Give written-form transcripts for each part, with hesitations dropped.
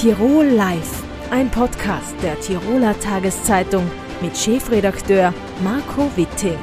Tirol Live, ein Podcast der Tiroler Tageszeitung mit Chefredakteur Marco Witting.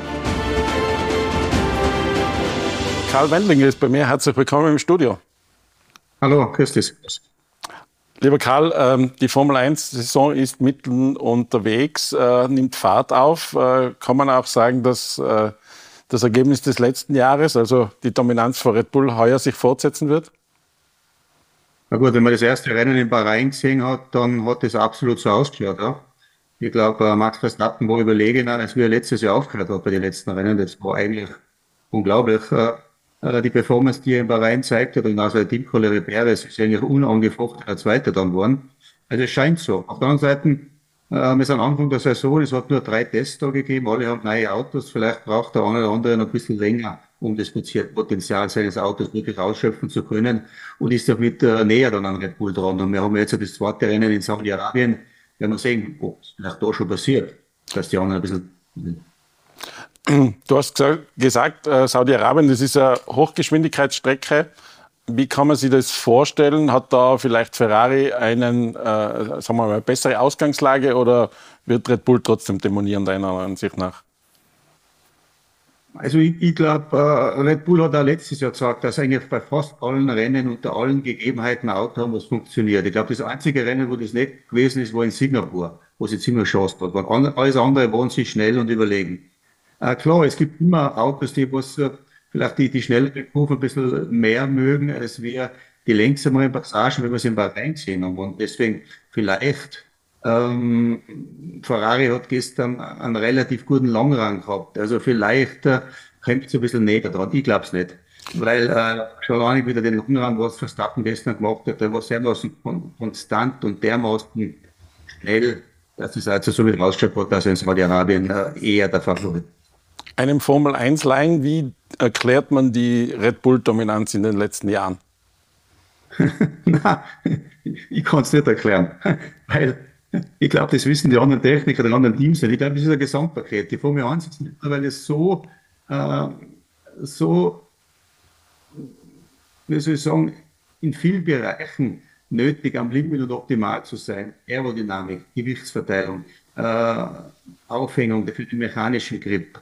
Karl Wendlinger ist bei mir. Herzlich willkommen im Studio. Hallo, grüß dich. Lieber Karl, die Formel-1-Saison ist mitten unterwegs, nimmt Fahrt auf. Kann man auch sagen, dass das Ergebnis des letzten Jahres, also die Dominanz von Red Bull, heuer sich fortsetzen wird? Na gut, wenn man das erste Rennen in Bahrain gesehen hat, dann hat das absolut so ausgeschaut. Ja. Ich glaube, Max Verstappen war überlegener, als wie er letztes Jahr aufgehört hat bei den letzten Rennen. Das war eigentlich unglaublich. Die Performance, die er in Bahrain zeigt hat, und also der Teamkollege Perez ist eigentlich unangefochten der Zweite dann geworden. Also es scheint so. Auf der anderen Seite, wir sind Anfang der Saison, es hat nur 3 Testtage gegeben, alle haben neue Autos, vielleicht braucht der eine oder andere noch ein bisschen länger, um das Potenzial seines Autos wirklich ausschöpfen zu können und ist damit näher dann an Red Bull dran. Und wir haben jetzt das zweite Rennen in Saudi-Arabien, werden wir sehen, ob es vielleicht da schon passiert, dass die anderen ein bisschen... Du hast gesagt, Saudi-Arabien, das ist eine Hochgeschwindigkeitsstrecke. Wie kann man sich das vorstellen? Hat da vielleicht Ferrari eine bessere Ausgangslage oder wird Red Bull trotzdem demonieren, deiner Ansicht nach? Also ich glaube, Red Bull hat auch letztes Jahr gesagt, dass eigentlich bei fast allen Rennen unter allen Gegebenheiten ein Auto haben, was funktioniert. Ich glaube, das einzige Rennen, wo das nicht gewesen ist, war in Singapur, wo sie ziemlich Chance hat. Alles andere waren sie schnell und überlegen. Klar, es gibt immer Autos, die vielleicht die schnellere Kurve ein bisschen mehr mögen, als wir die längsameren Passagen, wenn wir sie in Bahrain gesehen haben. Und deswegen vielleicht, Ferrari hat gestern einen relativ guten Langrang gehabt. Also vielleicht kommt es ein bisschen näher dran. Ich glaube es nicht. Weil schon lange wieder den Langrang, was Verstappen gestern gemacht hat, der war dermaßen konstant und dermaßen schnell, dass es also so wie rausschaut hat, dass er in Saudi-Arabien eher der Favorit. Einem Formel-1-Laien, wie erklärt man die Red Bull-Dominanz in den letzten Jahren? Nein, ich kann es nicht erklären, weil ich glaube, das wissen die anderen Techniker, die anderen Teams nicht. Ich glaube, das ist ein Gesamtpaket. Die Formel 1 ist mittlerweile so, wie soll ich sagen, in vielen Bereichen nötig, am Limit und optimal zu sein. Aerodynamik, Gewichtsverteilung, Aufhängung für den mechanischen Grip,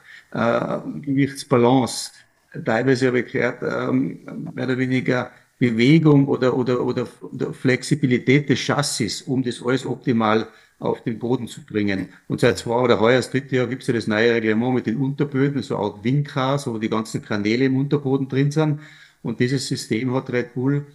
Gewichtsbalance. Teilweise habe ich gehört, mehr oder weniger Bewegung oder Flexibilität des Chassis, um das alles optimal auf den Boden zu bringen. Und seit 2 oder heuer, das 3. Jahr, gibt es ja das neue Reglement mit den Unterböden, so auch Wingcars, wo die ganzen Kanäle im Unterboden drin sind. Und dieses System hat Red Bull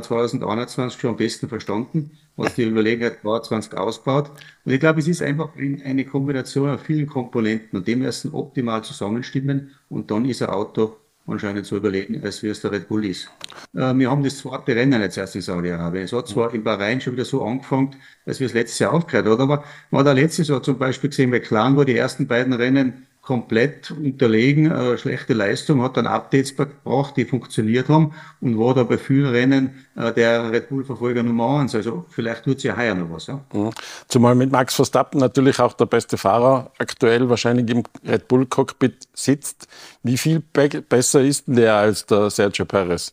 2021 schon am besten verstanden, was die Überlegenheit 2020 ausbaut. Und ich glaube, es ist einfach eine Kombination aus vielen Komponenten und die müssen optimal zusammenstimmen und dann ist ein Auto anscheinend so überlegen, als wie es der Red Bull ist. Wir haben das zweite Rennen jetzt erst in Saudi-Arabien. Es hat zwar in Bahrain schon wieder so angefangen, als wir es letztes Jahr aufgehört haben, aber man hat auch letztes Jahr zum Beispiel gesehen, McLaren war die ersten beiden Rennen komplett unterlegen, schlechte Leistung, hat dann Updates gebracht, die funktioniert haben und war da bei vielen Rennen der Red Bull-Verfolger Nummer 1. Also vielleicht tut sie ja heuer noch was. Ja? Zumal mit Max Verstappen natürlich auch der beste Fahrer aktuell wahrscheinlich im Red Bull-Cockpit sitzt. Wie viel besser ist denn der als der Sergio Perez?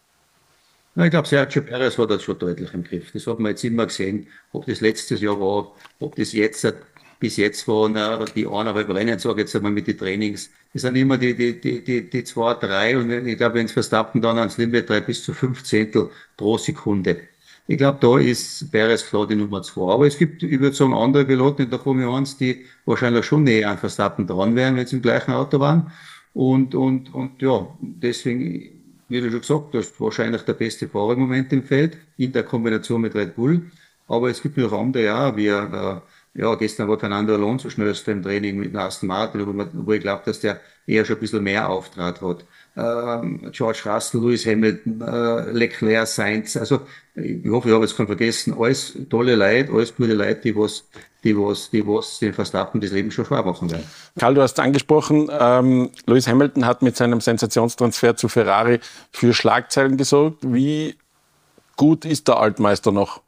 Ich glaube, Sergio Perez hat das schon deutlich im Griff. Das hat man jetzt immer gesehen, ob das letztes Jahr war, ob das jetzt bis jetzt waren die 1,5 Rennen, sage ich jetzt einmal mit den Trainings, das sind immer die 2, 3 und ich glaube, wenn es Verstappen dann ans Limit 3 bis zu 5 Zehntel pro Sekunde. Ich glaube, da ist Perez klar die Nummer 2. Aber es gibt, ich würde sagen, andere Piloten in der Formel 1, die wahrscheinlich schon näher an Verstappen dran wären, wenn sie im gleichen Auto waren. Und ja, deswegen, wie du schon gesagt hast, wahrscheinlich der beste Fahrer im Moment im Feld, in der Kombination mit Red Bull. Aber es gibt noch andere, ja, gestern war Fernando Alonso schnellster im Training mit Aston Martin, wo ich glaube, dass der eher schon ein bisschen mehr Auftrat hat. George Russell, Lewis Hamilton, Leclerc, Sainz. Also, ich hoffe, ich habe jetzt keinen vergessen. Alles tolle Leute, alles gute Leute, die was den Verstappen das Leben schon schwer machen werden. Karl, du hast angesprochen, Lewis Hamilton hat mit seinem Sensationstransfer zu Ferrari für Schlagzeilen gesorgt. Wie gut ist der Altmeister noch?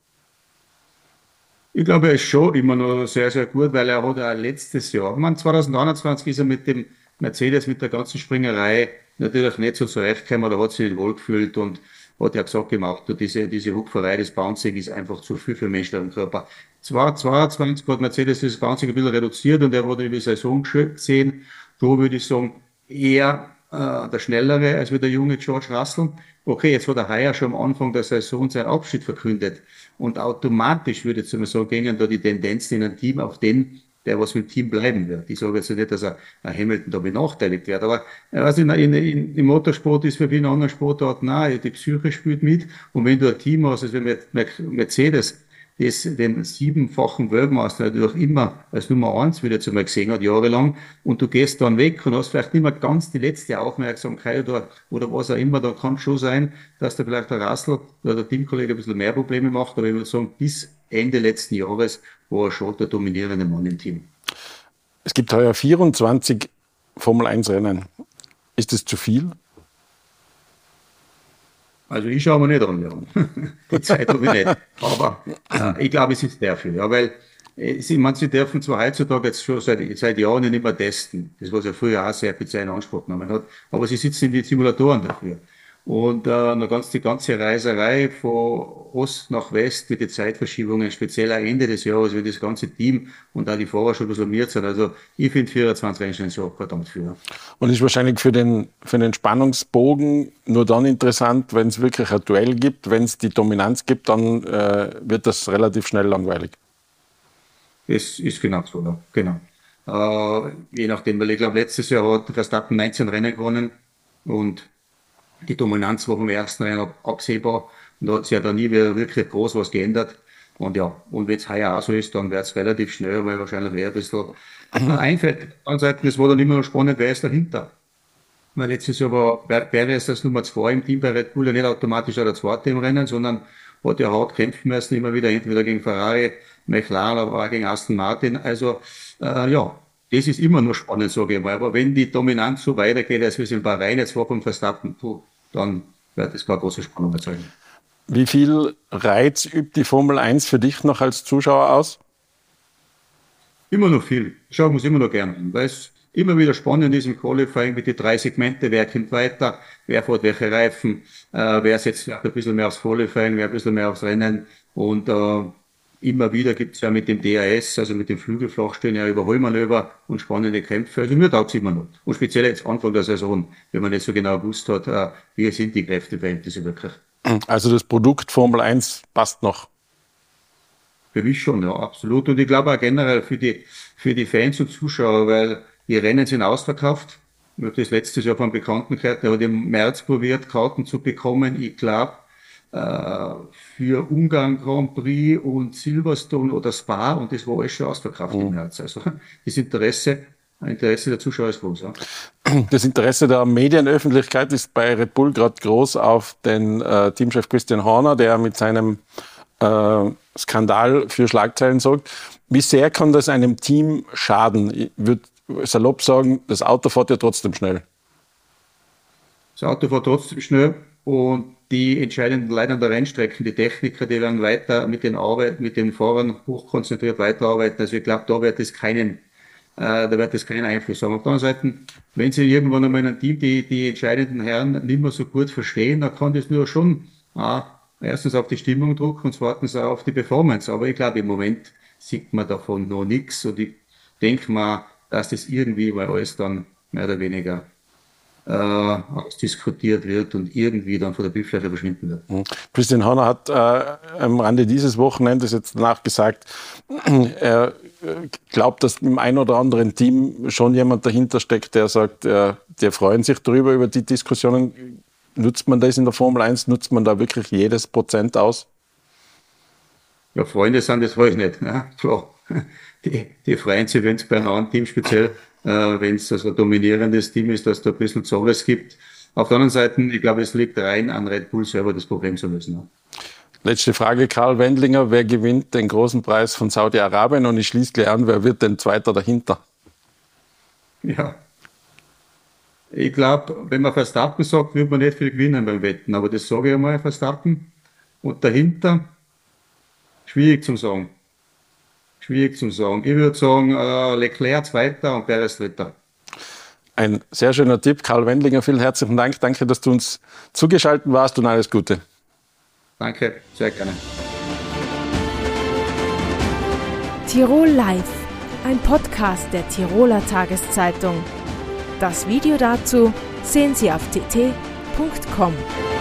Ich glaube, er ist schon immer noch sehr, sehr gut, weil er hat auch letztes Jahr, 2021 ist er mit dem Mercedes, mit der ganzen Springerei natürlich nicht so zurechtgekommen, da hat sich nicht wohlgefühlt und hat er gesagt, gemacht, du, diese Hupferei, das Bouncing ist einfach zu viel für den menschlichen Körper. 2022 hat Mercedes das Bouncing ein bisschen reduziert und er wurde über die Saison gesehen, so würde ich sagen, eher der Schnellere als wie der junge George Russell. Okay, jetzt hat er heuer schon am Anfang der Saison seinen Abschied verkündet. Und automatisch würde ich jetzt mal sagen, gehen da die Tendenzen in ein Team auf den, der was mit dem Team bleiben wird. Ich sage jetzt nicht, dass ein Hamilton da benachteiligt wird, aber also im Motorsport ist wie in anderen Sportarten auch, die Psyche spielt mit. Und wenn du ein Team hast, also wie Mercedes, das den 7-fachen Weltmeister natürlich immer als Nummer 1 wieder zu mal gesehen hat, jahrelang, und du gehst dann weg und hast vielleicht nicht mehr ganz die letzte Aufmerksamkeit oder was auch immer, da kann schon sein, dass da vielleicht der Russell oder der Teamkollege ein bisschen mehr Probleme macht, aber ich würde sagen, bis Ende letzten Jahres war er schon der dominierende Mann im Team. Es gibt heuer 24 Formel-1-Rennen. Ist das zu viel? Also ich schaue mir nicht an, ja. Die Zeit habe ich nicht. Aber ich glaube, es ist dafür. Ja, weil sie dürfen zwar heutzutage jetzt schon seit Jahren nicht mehr testen. Das, was ja früher auch sehr viel Zeit in Anspruch genommen hat. Aber sie sitzen in die Simulatoren dafür. Und die ganze Reiserei von Ost nach West mit den Zeitverschiebungen, speziell am Ende des Jahres, wenn das ganze Team und auch die Fahrer schon alarmiert sind. Also ich finde 24 Rennstellen so verdammt viel. Und ist wahrscheinlich für den Spannungsbogen nur dann interessant, wenn es wirklich ein Duell gibt. Wenn es die Dominanz gibt, dann wird das relativ schnell langweilig. Das ist genau so, ja. Genau. Je nachdem, weil ich glaube, letztes Jahr hat Verstappen 19 Rennen gewonnen und die Dominanz war vom ersten Rennen absehbar und da hat sich ja da nie wieder wirklich groß was geändert. Und ja, und wenn es heuer auch so ist, dann wird es relativ schnell, weil wahrscheinlich eher ein bisschen einfällt. Ansonsten, es war dann immer noch spannend, wer ist dahinter. Weil letztes Jahr war Perez als Nummer 2 im Team bei Red Bull ja nicht automatisch der Zweite im Rennen, sondern hat ja hart kämpfen müssen, immer wieder entweder gegen Ferrari, McLaren, aber auch gegen Aston Martin. Also ja, das ist immer nur spannend, sage ich mal. Aber wenn die Dominanz so weitergeht, als wir es in Bahrain jetzt war vom Verstappen, dann wird das keine große Spannung erzeugen. Wie viel Reiz übt die Formel 1 für dich noch als Zuschauer aus? Immer noch viel. Schauen wir es immer noch gerne an, weil es immer wieder spannend ist im Qualifying mit den 3 Segmente, wer kommt weiter, wer fährt welche Reifen, wer setzt vielleicht ein bisschen mehr aufs Qualifying, wer ein bisschen mehr aufs Rennen und immer wieder gibt's ja mit dem DRS, also mit dem Flügelflachstellen, ja Überholmanöver und spannende Kämpfe. Also mir taugt's immer noch. Und speziell jetzt Anfang der Saison, wenn man nicht so genau gewusst hat, wie sind die Kräfteverhältnisse wirklich. Also das Produkt Formel 1 passt noch. Für mich schon, ja, absolut. Und ich glaube auch generell für die Fans und Zuschauer, weil die Rennen sind ausverkauft. Ich habe das letztes Jahr von einem Bekannten gehört, der hat im März probiert, Karten zu bekommen. Ich glaube, für Ungarn Grand Prix und Silverstone oder Spa und das war alles schon ausverkauft im März. Also das Interesse der Zuschauer ist groß. Ja. Das Interesse der Medienöffentlichkeit ist bei Red Bull gerade groß auf den Teamchef Christian Horner, der mit seinem Skandal für Schlagzeilen sorgt. Wie sehr kann das einem Team schaden? Ich würde salopp sagen, das Auto fährt ja trotzdem schnell. Das Auto fährt trotzdem schnell und die entscheidenden Leute an der Rennstrecken, die Techniker, die werden weiter mit den Fahrern hochkonzentriert weiterarbeiten. Also ich glaube, da wird es keinen Einfluss haben. Auf der anderen Seite, wenn Sie irgendwann einmal in einem Team die entscheidenden Herren nicht mehr so gut verstehen, dann kann das nur schon erstens auf die Stimmung drucken und zweitens auch auf die Performance. Aber ich glaube, im Moment sieht man davon noch nichts und ich denke mal, dass das irgendwie mal alles dann mehr oder weniger ausdiskutiert wird und irgendwie dann von der Bildfläche verschwinden wird. Christian Horner hat am Rande dieses Wochenendes jetzt nachgesagt, er glaubt, dass im ein oder anderen Team schon jemand dahinter steckt, der sagt, die freuen sich darüber, über die Diskussionen. Nutzt man das in der Formel 1? Nutzt man da wirklich jedes Prozent aus? Ja, Freunde sind das weiß ich nicht. Ja, klar. Die freuen sich, wenn es bei einem anderen Team speziell, wenn es also ein dominierendes Team ist, dass da ein bisschen Zorres gibt. Auf der anderen Seite, ich glaube, es liegt rein an Red Bull selber, das Problem zu lösen. Ja. Letzte Frage, Karl Wendlinger. Wer gewinnt den großen Preis von Saudi-Arabien? Und ich schließe gleich an, wer wird denn Zweiter dahinter? Ja. Ich glaube, wenn man Verstappen sagt, wird man nicht viel gewinnen beim Wetten. Aber das sage ich einmal, Verstappen. Und dahinter, schwierig zum sagen. Schwierig zum sagen. Ich würde sagen, Leclerc Zweiter und Perez Dritter. Ein sehr schöner Tipp. Karl Wendlinger, vielen herzlichen Dank. Danke, dass du uns zugeschaltet warst und alles Gute. Danke, sehr gerne. Tirol Live, ein Podcast der Tiroler Tageszeitung. Das Video dazu sehen Sie auf tt.com.